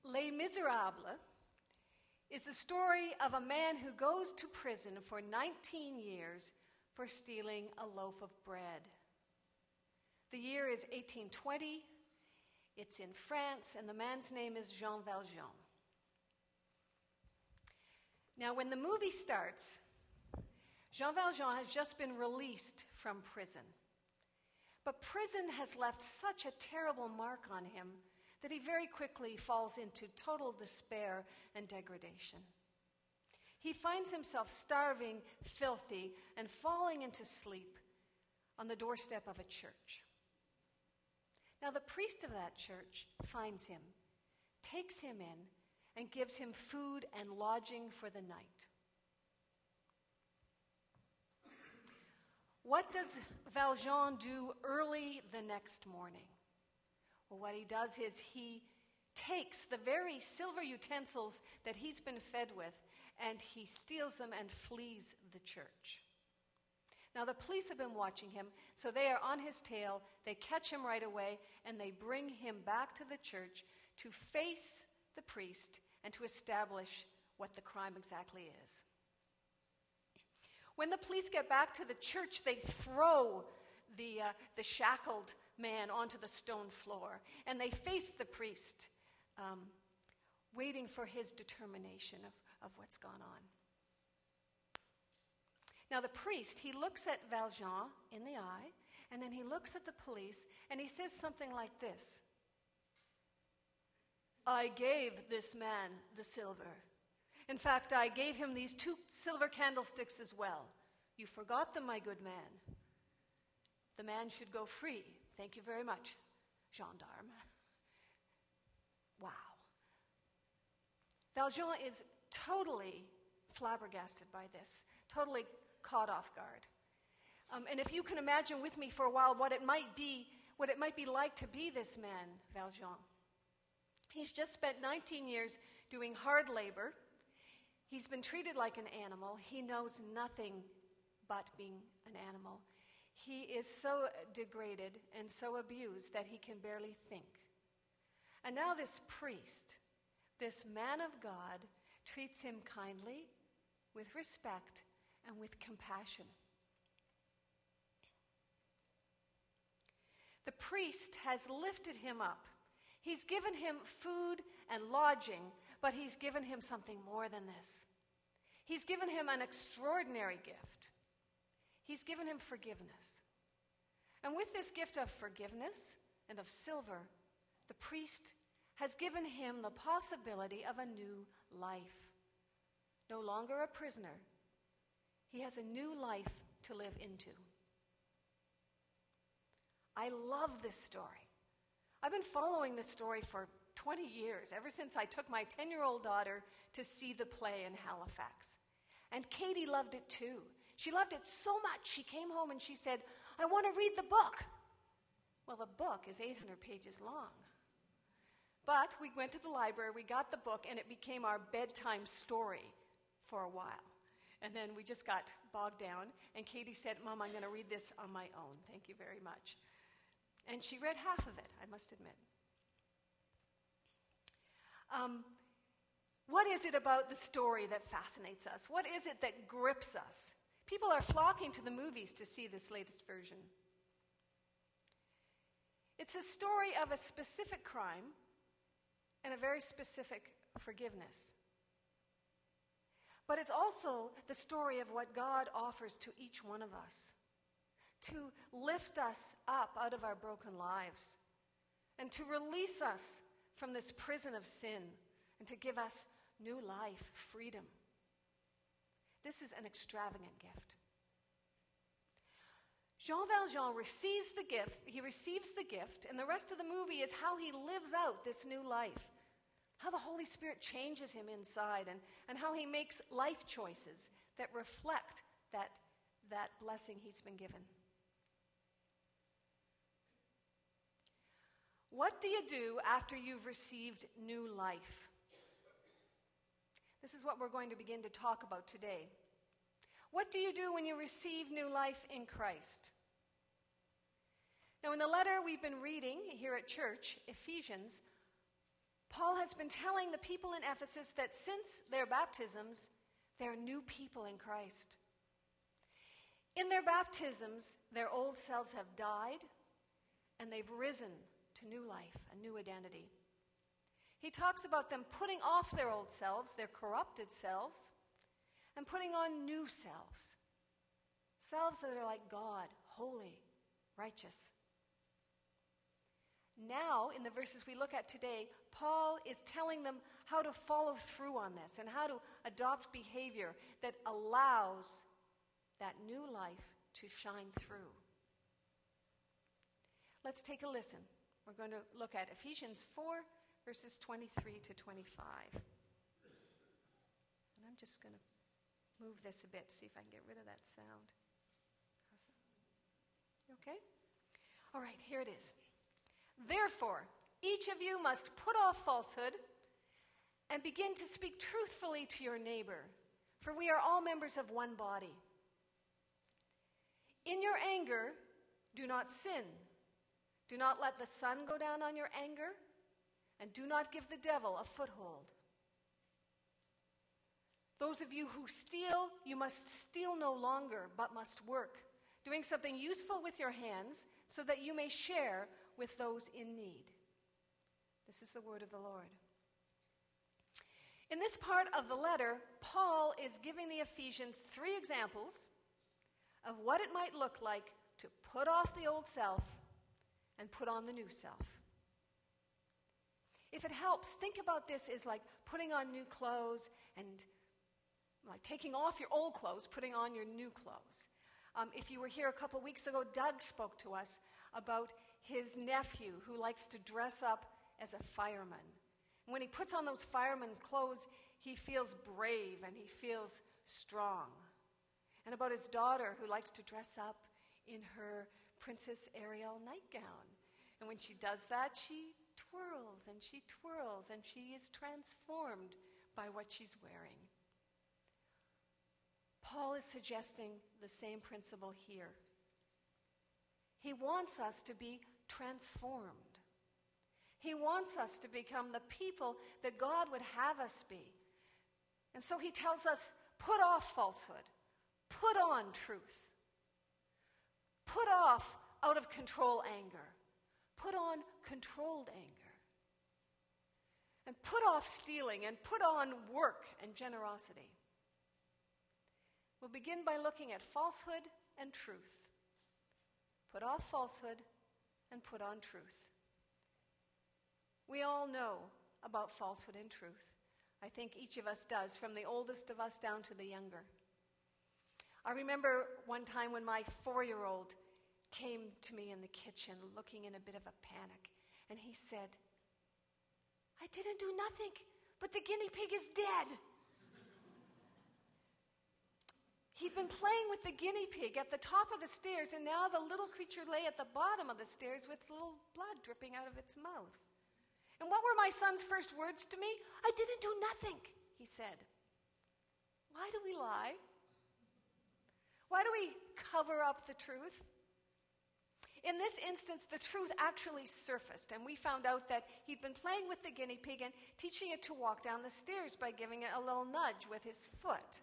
Les Miserables is the story of a man who goes to prison for 19 years for stealing a loaf of bread. The year is 1820. It's in France, and the man's name is Jean Valjean. Now, when the movie starts, Jean Valjean has just been released from prison. But prison has left such a terrible mark on him that he very quickly falls into total despair and degradation. He finds himself starving, filthy, and falling into sleep on the doorstep of a church. Now, the priest of that church finds him, takes him in, and gives him food and lodging for the night. What does Valjean do early the next morning? Well, what he does is he takes the very silver utensils that he's been fed with, and he steals them and flees the church. Now, the police have been watching him, so they are on his tail. They catch him right away, and they bring him back to the church to face the priest and to establish what the crime exactly is. When the police get back to the church, they throw the shackled man onto the stone floor, and they face the priest, waiting for his determination of what's gone on. Now, the priest, he looks at Valjean in the eye, and then he looks at the police, and he says something like this: "I gave this man the silver. In fact, I gave him these 2 silver candlesticks as well. You forgot them, my good man. The man should go free. Thank you very much, gendarme." Wow. Valjean is totally flabbergasted by this, totally caught off guard. And if you can imagine with me for a while what it might be like to be this man, Valjean. He's just spent 19 years doing hard labor. He's been treated like an animal. He knows nothing but being an animal. He is so degraded and so abused that he can barely think. And now this priest, this man of God, treats him kindly, with respect, and with compassion. The priest has lifted him up. He's given him food and lodging, but he's given him something more than this. He's given him an extraordinary gift. He's given him forgiveness. And with this gift of forgiveness and of silver, the priest has given him the possibility of a new life. No longer a prisoner, he has a new life to live into. I love this story. I've been following this story for 20 years, ever since I took my 10-year-old daughter to see the play in Halifax. And Katie loved it too. She loved it so much, she came home and she said, "I want to read the book." Well, the book is 800 pages long. But we went to the library, we got the book, and it became our bedtime story for a while. And then we just got bogged down, and Katie said, "Mom, I'm going to read this on my own. Thank you very much." And she read half of it, I must admit. What is it about the story that fascinates us? What is it that grips us? People are flocking to the movies to see this latest version. It's a story of a specific crime and a very specific forgiveness. But it's also the story of what God offers to each one of us, to lift us up out of our broken lives and to release us from this prison of sin and to give us new life, freedom. This is an extravagant gift. Jean Valjean receives the gift, and the rest of the movie is how he lives out this new life, how the Holy Spirit changes him inside, and how he makes life choices that reflect that blessing he's been given. What do you do after you've received new life? This is what we're going to begin to talk about today. What do you do when you receive new life in Christ? Now, in the letter we've been reading here at church, Ephesians, Paul has been telling the people in Ephesus that since their baptisms, they're new people in Christ. In their baptisms, their old selves have died, and they've risen to new life, a new identity. He talks about them putting off their old selves, their corrupted selves, and putting on new selves. Selves that are like God, holy, righteous. Now, in the verses we look at today, Paul is telling them how to follow through on this and how to adopt behavior that allows that new life to shine through. Let's take a listen. We're going to look at Ephesians 4, verses 23 to 25. And I'm just going to move this a bit to see if I can get rid of that sound. Okay? All right, here it is. Therefore, each of you must put off falsehood and begin to speak truthfully to your neighbor, for we are all members of one body. In your anger, do not sin. Do not let the sun go down on your anger, and do not give the devil a foothold. Those of you who steal, you must steal no longer, but must work, doing something useful with your hands, so that you may share with those in need. This is the word of the Lord. In this part of the letter, Paul is giving the Ephesians 3 examples of what it might look like to put off the old self and put on the new self. If it helps, think about this as like putting on new clothes and like taking off your old clothes, putting on your new clothes. If you were here a couple weeks ago, Doug spoke to us about his nephew who likes to dress up as a fireman. And when he puts on those fireman clothes, he feels brave and he feels strong. And about his daughter who likes to dress up in her Princess Ariel nightgown. And when she does that, she twirls and she is transformed by what she's wearing. Paul is suggesting the same principle here. He wants us to be transformed. He wants us to become the people that God would have us be. And so he tells us, put off falsehood. Put on truth. Put off out of control anger. Put on controlled anger. And put off stealing and put on work and generosity. We'll begin by looking at falsehood and truth. Put off falsehood and put on truth. We all know about falsehood and truth. I think each of us does, from the oldest of us down to the younger. I remember one time when my 4-year-old came to me in the kitchen looking in a bit of a panic, and he said, "I didn't do nothing, but the guinea pig is dead." He'd been playing with the guinea pig at the top of the stairs, and now the little creature lay at the bottom of the stairs with little blood dripping out of its mouth. And what were my son's first words to me? "I didn't do nothing," he said. Why do we lie? Why do we cover up the truth? In this instance, the truth actually surfaced, and we found out that he'd been playing with the guinea pig and teaching it to walk down the stairs by giving it a little nudge with his foot.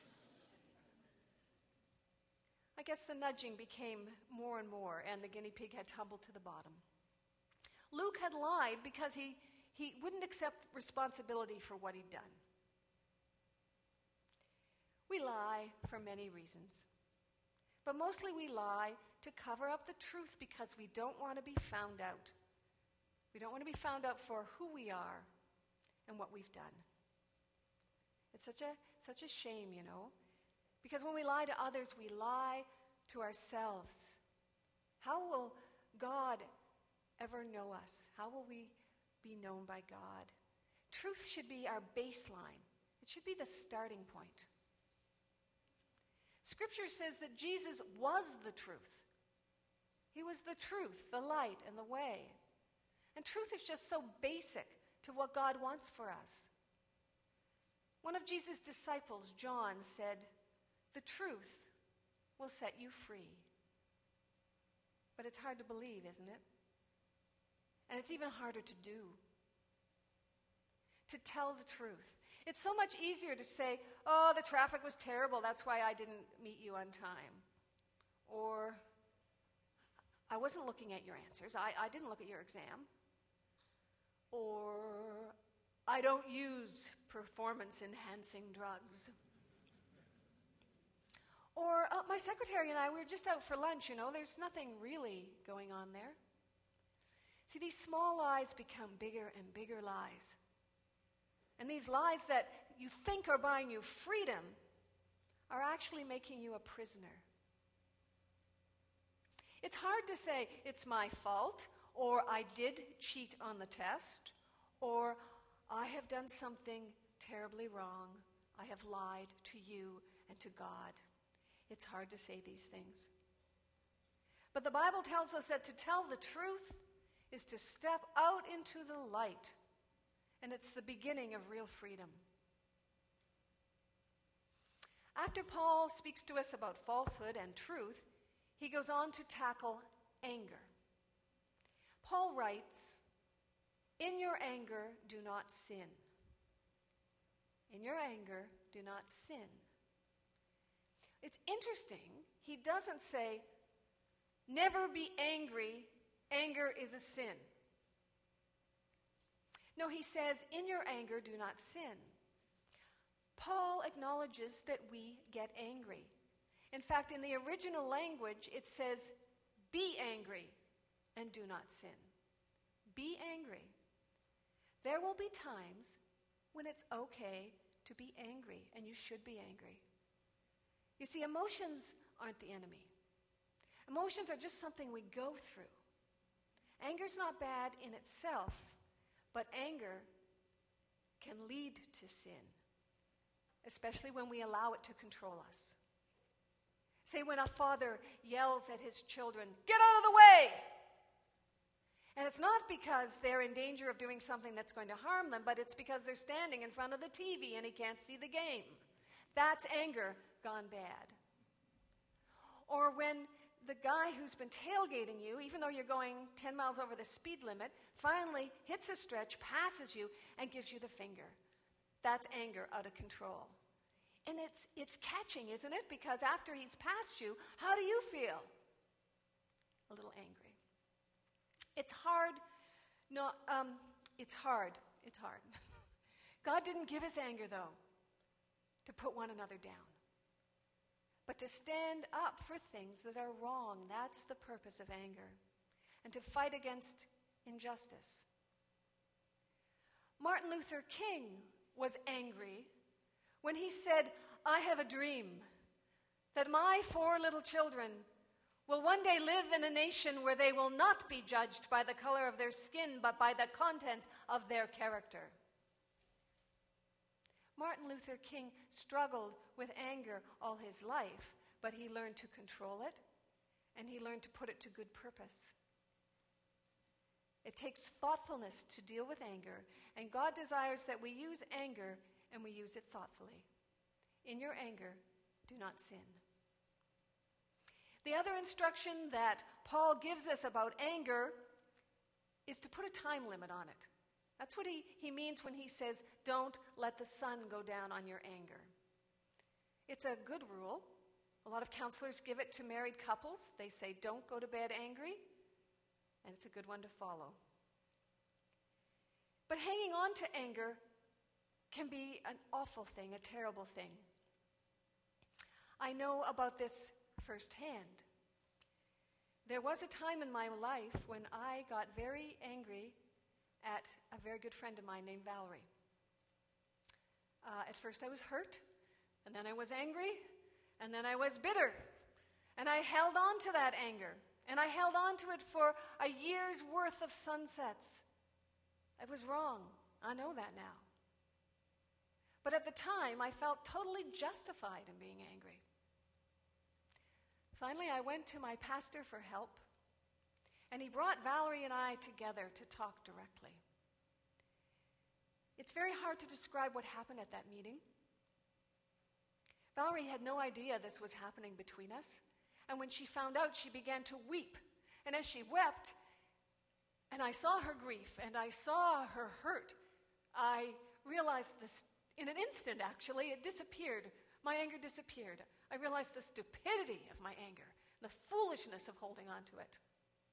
I guess the nudging became more and more, and the guinea pig had tumbled to the bottom. Luke had lied because he wouldn't accept responsibility for what he'd done. We lie for many reasons. But mostly we lie to cover up the truth because we don't want to be found out. We don't want to be found out for who we are and what we've done. It's such a shame, you know. Because when we lie to others, we lie to ourselves. How will God ever know us? How will we be known by God? Truth should be our baseline. It should be the starting point. Scripture says that Jesus was the truth. He was the truth, the light, and the way. And truth is just so basic to what God wants for us. One of Jesus' disciples, John, said, "The truth will set you free." But it's hard to believe, isn't it? And it's even harder to do. to tell the truth. It's so much easier to say, oh, the traffic was terrible, that's why I didn't meet you on time. Or, I wasn't looking at your answers, I didn't look at your exam. Or, I don't use performance-enhancing drugs. Or, my secretary and I, we were just out for lunch, there's nothing really going on there. See, these small lies become bigger and bigger lies. And these lies that you think are buying you freedom are actually making you a prisoner. It's hard to say, it's my fault, or I did cheat on the test, or I have done something terribly wrong. I have lied to you and to God. It's hard to say these things. But the Bible tells us that to tell the truth is to step out into the light. And it's the beginning of real freedom. After Paul speaks to us about falsehood and truth, he goes on to tackle anger. Paul writes, "In your anger, do not sin." In your anger, do not sin. It's interesting, he doesn't say, never be angry, anger is a sin. No, he says, in your anger, do not sin. Paul acknowledges that we get angry. In fact, in the original language, it says, be angry and do not sin. Be angry. There will be times when it's okay to be angry, and you should be angry. You see, emotions aren't the enemy. Emotions are just something we go through. Anger's not bad in itself, but anger can lead to sin, especially when we allow it to control us. Say when a father yells at his children, "Get out of the way!" And it's not because they're in danger of doing something that's going to harm them, but it's because they're standing in front of the TV and he can't see the game. That's anger gone bad. Or when the guy who's been tailgating you, even though you're going 10 miles over the speed limit, finally hits a stretch, passes you, and gives you the finger. That's anger out of control. And it's catching, isn't it? Because after he's passed you, how do you feel? A little angry. It's hard. No, it's hard. It's hard. God didn't give us anger, though, to put one another down, but to stand up for things that are wrong. That's the purpose of anger, and to fight against injustice. Martin Luther King was angry when he said, "I have a dream that my 4 little children will one day live in a nation where they will not be judged by the color of their skin, but by the content of their character." Martin Luther King struggled with anger all his life, but he learned to control it, and he learned to put it to good purpose. It takes thoughtfulness to deal with anger, and God desires that we use anger and we use it thoughtfully. In your anger, do not sin. The other instruction that Paul gives us about anger is to put a time limit on it. That's what he means when he says, don't let the sun go down on your anger. It's a good rule. A lot of counselors give it to married couples. They say, don't go to bed angry, and it's a good one to follow. But hanging on to anger can be an awful thing, a terrible thing. I know about this firsthand. There was a time in my life when I got very angry at a very good friend of mine named Valerie. At first I was hurt, and then I was angry, and then I was bitter. And I held on to that anger, and I held on to it for a year's worth of sunsets. I was wrong. I know that now. But at the time, I felt totally justified in being angry. Finally, I went to my pastor for help, and he brought Valerie and I together to talk directly. It's very hard to describe what happened at that meeting. Valerie had no idea this was happening between us, and when she found out, she began to weep. And as she wept, and I saw her grief, and I saw her hurt, I realized this in an instant, actually. It disappeared. My anger disappeared. I realized the stupidity of my anger, the foolishness of holding on to it.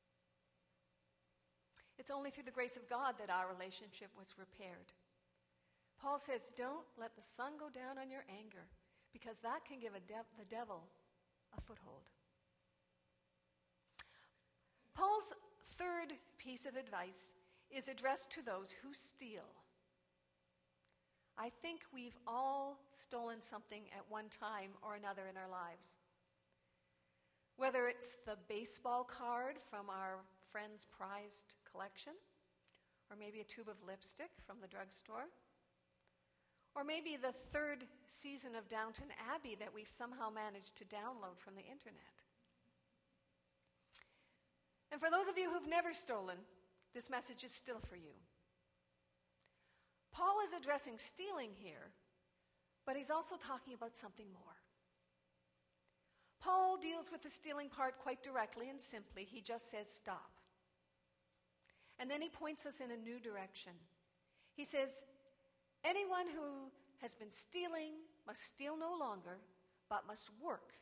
It's only through the grace of God that our relationship was repaired. Paul says, don't let the sun go down on your anger, because that can give the devil a foothold. Paul's third piece of advice is addressed to those who steal. I think we've all stolen something at one time or another in our lives. Whether it's the baseball card from our friend's prized collection, or maybe a tube of lipstick from the drugstore, or maybe the third season of Downton Abbey that we've somehow managed to download from the internet. And for those of you who've never stolen, this message is still for you. Paul is addressing stealing here, but he's also talking about something more. Paul deals with the stealing part quite directly and simply. He just says, stop. And then he points us in a new direction. He says, anyone who has been stealing must steal no longer, but must work.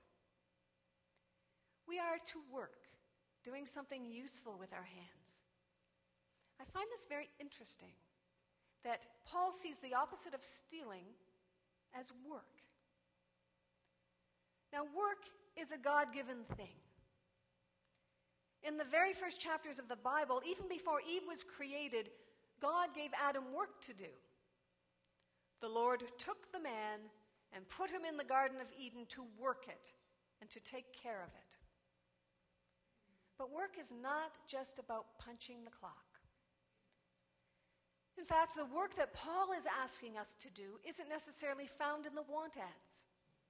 We are to work, doing something useful with our hands. I find this very interesting, that Paul sees the opposite of stealing as work. Now, work is a God-given thing. In the very first chapters of the Bible, even before Eve was created, God gave Adam work to do. The Lord took the man and put him in the Garden of Eden to work it and to take care of it. But work is not just about punching the clock. In fact, the work that Paul is asking us to do isn't necessarily found in the want ads.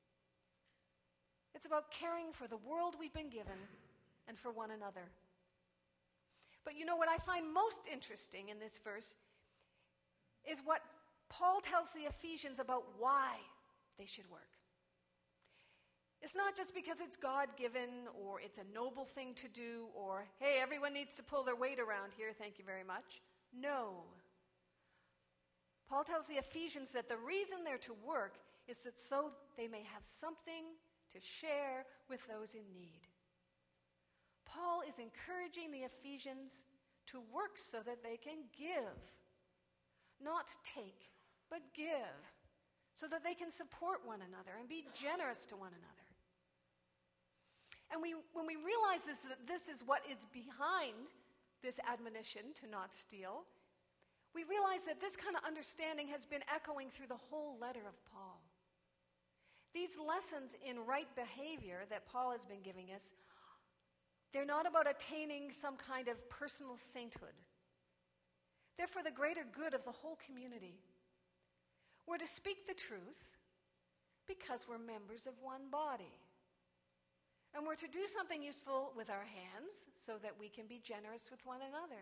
It's about caring for the world we've been given and for one another. But you know what I find most interesting in this verse is what Paul tells the Ephesians about why they should work. It's not just because it's God-given or it's a noble thing to do or, hey, everyone needs to pull their weight around here, thank you very much. No. Paul tells the Ephesians that the reason they're to work is that so they may have something to share with those in need. Paul is encouraging the Ephesians to work so that they can give. Not take, but give. So that they can support one another and be generous to one another. And when we realize that this is what is behind this admonition to not steal, we realize that this kind of understanding has been echoing through the whole letter of Paul. These lessons in right behavior that Paul has been giving us, they're not about attaining some kind of personal sainthood. They're for the greater good of the whole community. We're to speak the truth because we're members of one body. And we're to do something useful with our hands so that we can be generous with one another.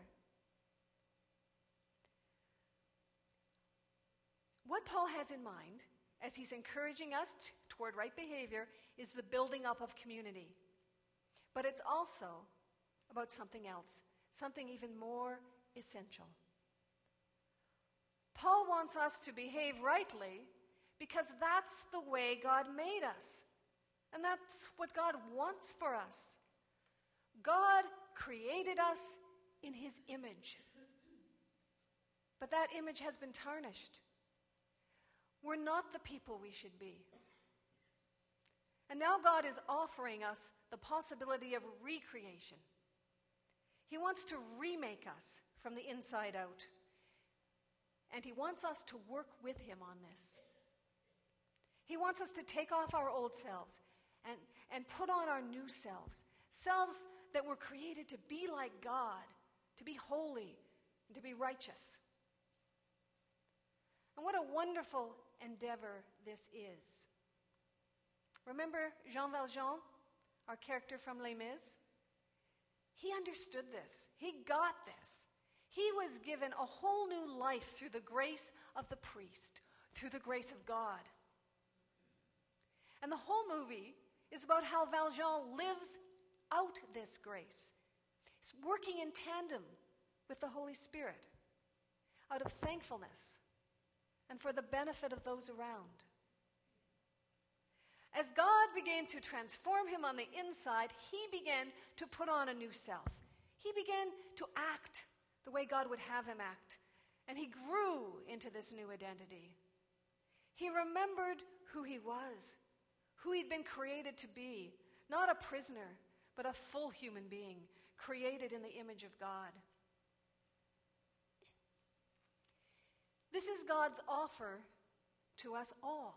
What Paul has in mind as he's encouraging us toward right behavior is the building up of community. But it's also about something else, something even more essential. Paul wants us to behave rightly because that's the way God made us. And that's what God wants for us. God created us in his image. But that image has been tarnished. We're not the people we should be. And now God is offering us the possibility of recreation. He wants to remake us from the inside out. And he wants us to work with him on this. He wants us to take off our old selves and put on our new selves. Selves that were created to be like God, to be holy, and to be righteous. And what a wonderful endeavor this is. Remember Jean Valjean, our character from Les Mis? He understood this. He got this. He was given a whole new life through the grace of the priest, through the grace of God. And the whole movie is about how Valjean lives out this grace. He's working in tandem with the Holy Spirit out of thankfulness and for the benefit of those around. As God began to transform him on the inside, he began to put on a new self. He began to act the way God would have him act, and he grew into this new identity. He remembered who he was, who he'd been created to be, not a prisoner, but a full human being, created in the image of God. This is God's offer to us all.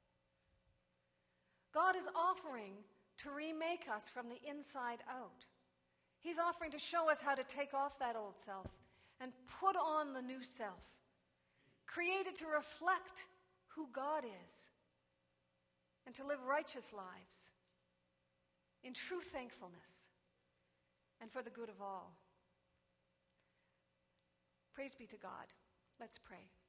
God is offering to remake us from the inside out. He's offering to show us how to take off that old self and put on the new self, created to reflect who God is and to live righteous lives in true thankfulness and for the good of all. Praise be to God. Let's pray.